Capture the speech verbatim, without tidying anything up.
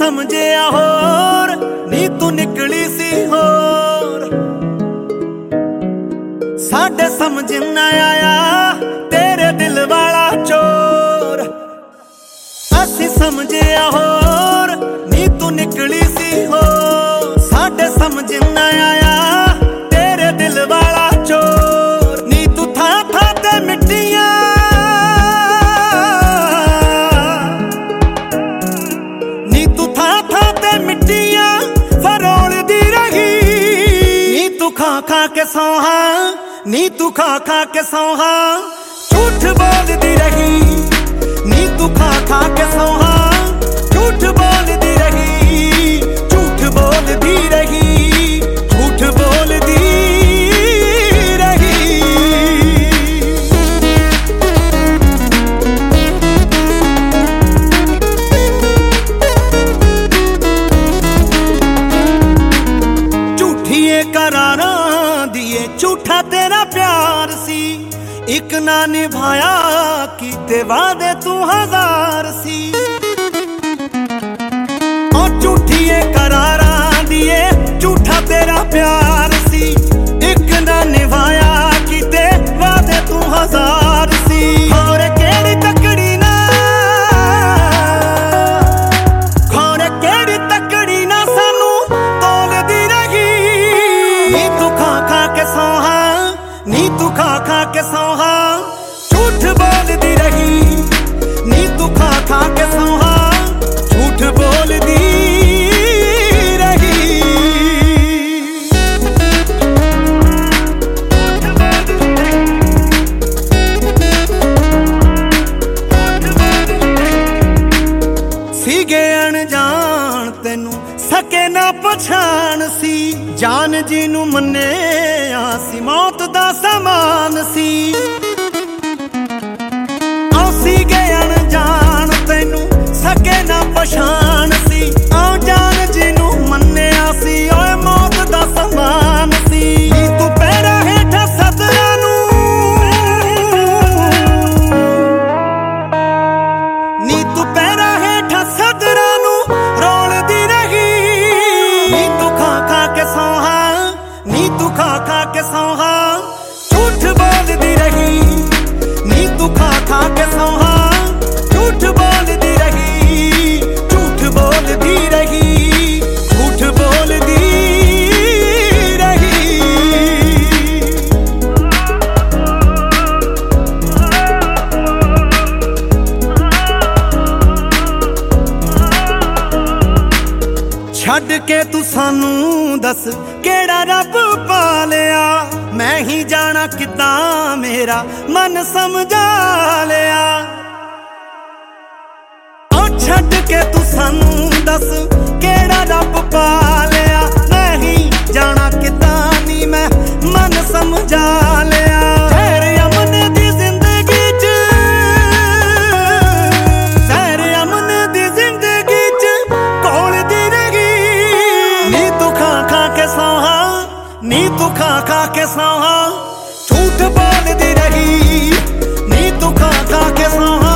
समझिया होर नी तू निकली सी होर। साडे समझ ना आया तेरे दिल वाला चोर। असी समझिया होर नी तू निकली सी होर। साडे समझ ना आया तेरे दिल वाला चोर। नी तू था था ते मिट्टियां नी तू था था ते मिट्टियां फरोल दी रही। नी तू खा खा के सौहा नी तू खा खा के सौहा झूठ बोलती रही। नी तू खा खा के सौहा झूठ बोलती रही। झूठ बोलती रही झूठ बोलती रही। झूठिए करारां दिए झूठा तेरा प्यार सी। एक ना निभाया कीते वादे तू हजार सी। और झूठिए करारां दिए झूठा तेरा प्यार सी। एक ना निभाया कीते वादे तू हजार सी। खोरे केड़ी तकड़ी ना खोरे केड़ी तकड़ी ना सानू तोलदी रही। नी तू खा खा के सौहा नी तू खा खा के सौहा झूठ बोलती रही। नी तू खा खा के सौहा झूठ बोलती रही। सीगे अनजान तेनू सके ना पछाण सी। जान जी नू मन्ने आसी मौत दा समान सी। औ सीगे अनजान तेनू सके ना पछाण सी। औ जान जी नू मन्ने आसी ओए मौत दा समान सी। नी तू पैरा हेठा सदरा नू नी तू पैरा हेठा सदरा नू रोलदी रही। नी तू खा खा के सौहा नी तू खा खा के सौहा झूठ बोलती रही। नी तू खा खा के सौहा झूठ बोलती रही। झूठ बोलती रही झूठ बोलती रही। छड्ड के तू सानू दस केड़ा रब पा लिया। मैं ही जाना किदां मेरा मन समझा लिया। ओ छड्ड के तू सानू दस केड़ा रब पा लिया। मैं ही जाना किदां नी मैं मन समझा लिया। खैर अमन दी जिंदगी च खैर अमन दी जिंदगी च कोल दी रही। नी तू खा खा के सौहा नी तू खा खा के सौहा झूठ बोलती रही। नी तू खा खा के सौहा